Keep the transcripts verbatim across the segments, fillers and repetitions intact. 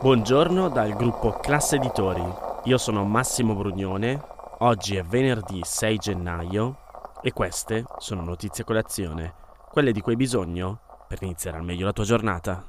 Buongiorno dal gruppo Classe Editori. Io sono Massimo Brugnone. Oggi è venerdì sei gennaio e queste sono notizie a colazione, quelle di cui hai bisogno per iniziare al meglio la tua giornata.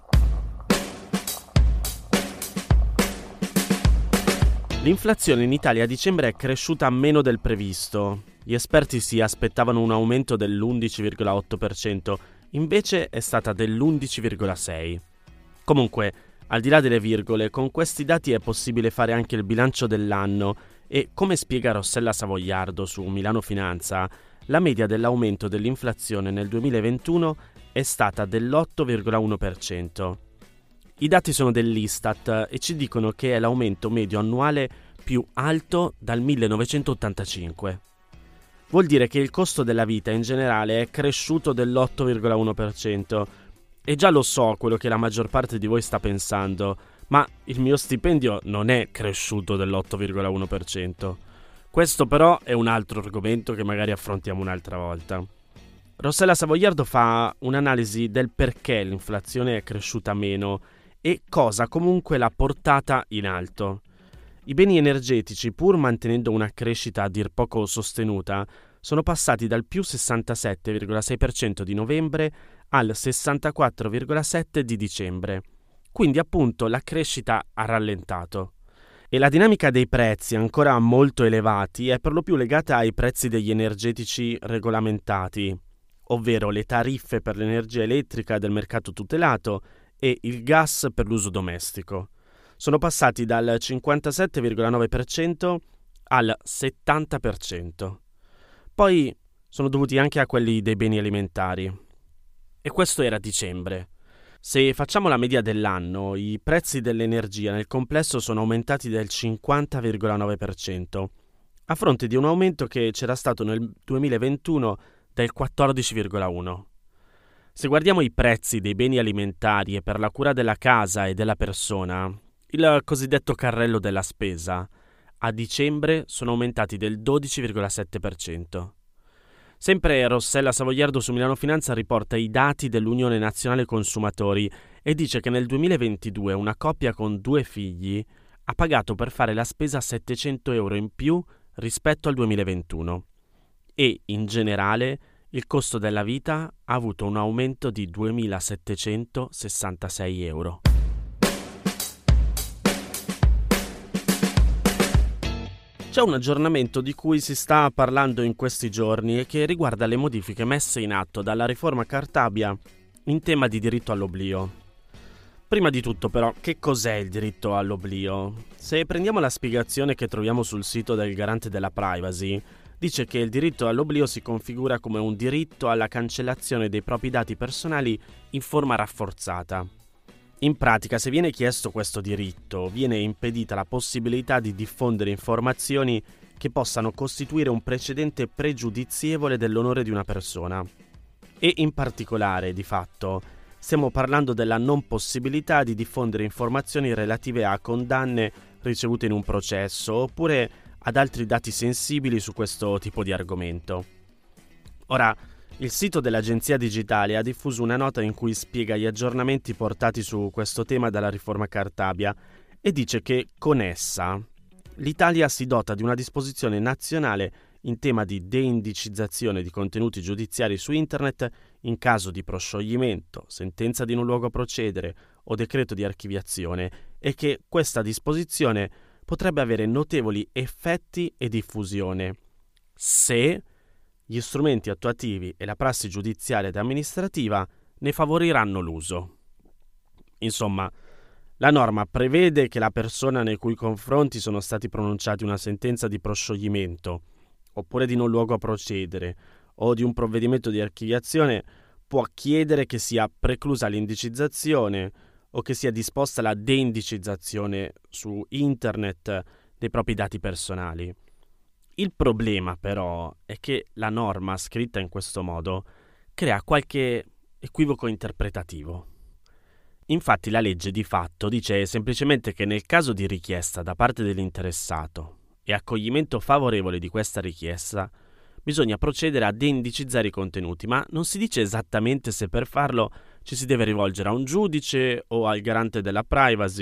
L'inflazione in Italia a dicembre è cresciuta meno del previsto. Gli esperti si aspettavano un aumento dell'undici virgola otto per cento, invece è stata dell'undici virgola sei per cento. Comunque, al di là delle virgole, con questi dati è possibile fare anche il bilancio dell'anno e, come spiega Rossella Savoiardo su Milano Finanza, la media dell'aumento dell'inflazione nel duemilaventuno è stata dell'otto virgola uno per cento. I dati sono dell'Istat e ci dicono che è l'aumento medio annuale più alto dal millenovecentottantacinque. Vuol dire che il costo della vita in generale è cresciuto dell'otto virgola uno per cento. E già lo so quello che la maggior parte di voi sta pensando, ma il mio stipendio non è cresciuto dell'otto virgola uno per cento. Questo però è un altro argomento che magari affrontiamo un'altra volta. Rossella Savoiardo fa un'analisi del perché l'inflazione è cresciuta meno e cosa comunque l'ha portata in alto. I beni energetici, pur mantenendo una crescita a dir poco sostenuta, sono passati dal più sessantasette virgola sei per cento di novembre al sessantaquattro virgola sette per cento di dicembre. Quindi appunto la crescita ha rallentato. E la dinamica dei prezzi ancora molto elevati è per lo più legata ai prezzi degli energetici regolamentati, ovvero le tariffe per l'energia elettrica del mercato tutelato e il gas per l'uso domestico. Sono passati dal cinquantasette virgola nove per cento al settanta per cento. Poi sono dovuti anche a quelli dei beni alimentari. E questo era dicembre. Se facciamo la media dell'anno, i prezzi dell'energia nel complesso sono aumentati del cinquanta virgola nove per cento, a fronte di un aumento che c'era stato nel duemilaventuno del quattordici virgola uno per cento. Se guardiamo i prezzi dei beni alimentari e per la cura della casa e della persona, il cosiddetto carrello della spesa, a dicembre sono aumentati del dodici virgola sette per cento. Sempre Rossella Savoiardo su Milano Finanza riporta i dati dell'Unione Nazionale Consumatori e dice che nel duemilaventidue una coppia con due figli ha pagato per fare la spesa settecento euro in più rispetto al duemilaventuno e, in generale, il costo della vita ha avuto un aumento di duemilasettecentosessantasei euro. C'è un aggiornamento di cui si sta parlando in questi giorni e che riguarda le modifiche messe in atto dalla riforma Cartabia in tema di diritto all'oblio. Prima di tutto però, che cos'è il diritto all'oblio? Se prendiamo la spiegazione che troviamo sul sito del Garante della Privacy, dice che il diritto all'oblio si configura come un diritto alla cancellazione dei propri dati personali in forma rafforzata. In pratica, se viene chiesto questo diritto, viene impedita la possibilità di diffondere informazioni che possano costituire un precedente pregiudizievole dell'onore di una persona. E in particolare, di fatto, stiamo parlando della non possibilità di diffondere informazioni relative a condanne ricevute in un processo oppure ad altri dati sensibili su questo tipo di argomento. Ora, il sito dell'Agenzia Digitale ha diffuso una nota in cui spiega gli aggiornamenti portati su questo tema dalla riforma Cartabia e dice che con essa l'Italia si dota di una disposizione nazionale in tema di deindicizzazione di contenuti giudiziari su internet in caso di proscioglimento, sentenza di non luogo a procedere o decreto di archiviazione e che questa disposizione potrebbe avere notevoli effetti e diffusione se gli strumenti attuativi e la prassi giudiziaria ed amministrativa ne favoriranno l'uso. Insomma, la norma prevede che la persona nei cui confronti sono stati pronunciati una sentenza di proscioglimento, oppure di non luogo a procedere, o di un provvedimento di archiviazione, può chiedere che sia preclusa l'indicizzazione o che sia disposta la deindicizzazione su internet dei propri dati personali. Il problema però è che la norma scritta in questo modo crea qualche equivoco interpretativo. Infatti la legge di fatto dice semplicemente che nel caso di richiesta da parte dell'interessato e accoglimento favorevole di questa richiesta bisogna procedere a deindicizzare i contenuti, ma non si dice esattamente se per farlo ci si deve rivolgere a un giudice o al garante della privacy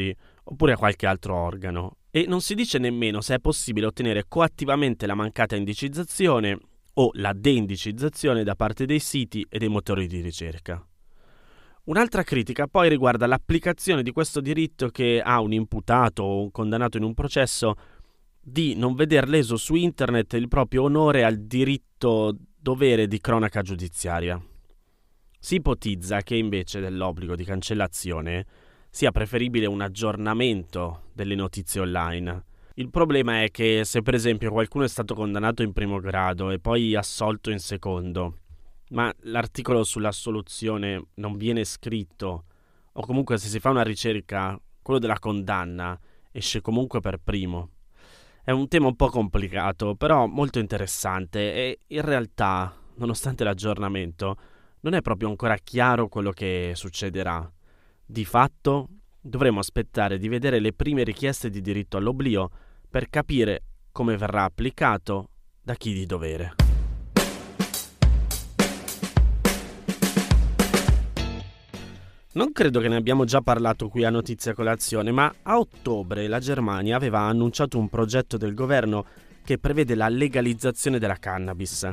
oppure a qualche altro organo. E non si dice nemmeno se è possibile ottenere coattivamente la mancata indicizzazione o la deindicizzazione da parte dei siti e dei motori di ricerca. Un'altra critica poi riguarda l'applicazione di questo diritto che ha un imputato o un condannato in un processo di non veder leso su internet il proprio onore al diritto dovere di cronaca giudiziaria. Si ipotizza che invece dell'obbligo di cancellazione sia preferibile un aggiornamento delle notizie online. Il problema è che se per esempio qualcuno è stato condannato in primo grado e poi assolto in secondo, ma l'articolo sull'assoluzione non viene scritto, o comunque se si fa una ricerca, quello della condanna esce comunque per primo. È un tema un po' complicato, però molto interessante e in realtà, nonostante l'aggiornamento, non è proprio ancora chiaro quello che succederà. Di fatto, dovremo aspettare di vedere le prime richieste di diritto all'oblio per capire come verrà applicato da chi di dovere. Non credo che ne abbiamo già parlato qui a Notizia Colazione, ma a ottobre la Germania aveva annunciato un progetto del governo che prevede la legalizzazione della cannabis.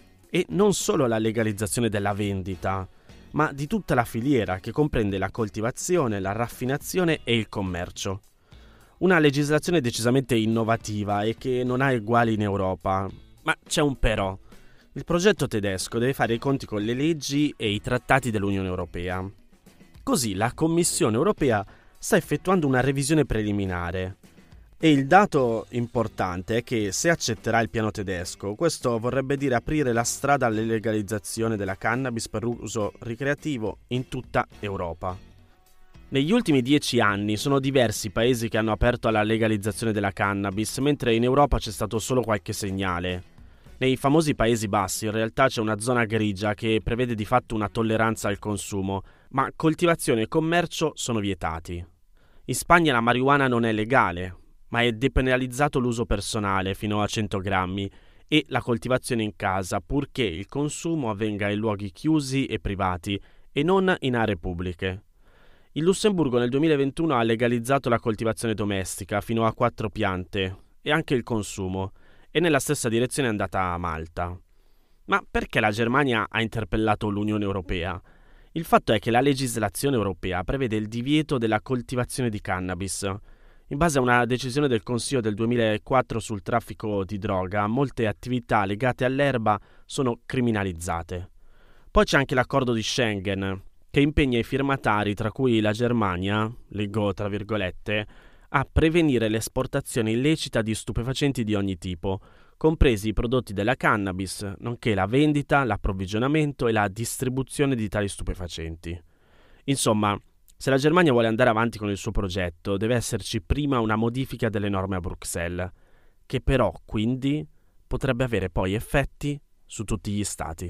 E non solo la legalizzazione della vendita, ma di tutta la filiera che comprende la coltivazione, la raffinazione e il commercio. Una legislazione decisamente innovativa e che non ha eguali in Europa. Ma c'è un però. Il progetto tedesco deve fare i conti con le leggi e i trattati dell'Unione Europea. Così la Commissione europea sta effettuando una revisione preliminare. E il dato importante è che se accetterà il piano tedesco, questo vorrebbe dire aprire la strada alla legalizzazione della cannabis per uso ricreativo in tutta Europa. Negli ultimi dieci anni sono diversi paesi che hanno aperto alla legalizzazione della cannabis, mentre in Europa c'è stato solo qualche segnale. Nei famosi Paesi Bassi in realtà c'è una zona grigia che prevede di fatto una tolleranza al consumo, ma coltivazione e commercio sono vietati. In Spagna la marijuana non è legale, ma è depenalizzato l'uso personale fino a cento grammi e la coltivazione in casa, purché il consumo avvenga in luoghi chiusi e privati e non in aree pubbliche. Il Lussemburgo nel duemilaventuno ha legalizzato la coltivazione domestica fino a quattro piante e anche il consumo, e nella stessa direzione è andata Malta. Ma perché la Germania ha interpellato l'Unione Europea? Il fatto è che la legislazione europea prevede il divieto della coltivazione di cannabis. In base a una decisione del Consiglio del duemilaquattro sul traffico di droga, molte attività legate all'erba sono criminalizzate. Poi c'è anche l'accordo di Schengen, che impegna i firmatari, tra cui la Germania, leggo tra virgolette, a prevenire l'esportazione illecita di stupefacenti di ogni tipo, compresi i prodotti della cannabis, nonché la vendita, l'approvvigionamento e la distribuzione di tali stupefacenti. Insomma, se la Germania vuole andare avanti con il suo progetto, deve esserci prima una modifica delle norme a Bruxelles, che però, quindi, potrebbe avere poi effetti su tutti gli stati.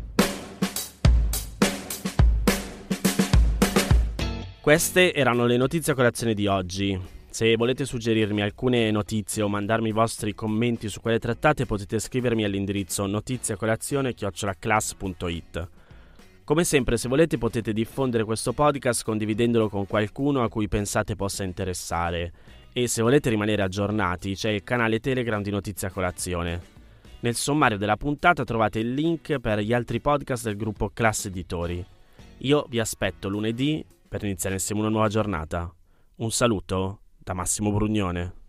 Queste erano le notizie a colazione di oggi. Se volete suggerirmi alcune notizie o mandarmi i vostri commenti su quelle trattate, potete scrivermi all'indirizzo notiziacolazione chiocciola class punto it. Come sempre, se volete potete diffondere questo podcast condividendolo con qualcuno a cui pensate possa interessare. E se volete rimanere aggiornati, c'è il canale Telegram di Notizia Colazione. Nel sommario della puntata trovate il link per gli altri podcast del gruppo Class Editori. Io vi aspetto lunedì per iniziare insieme una nuova giornata. Un saluto da Massimo Brugnone.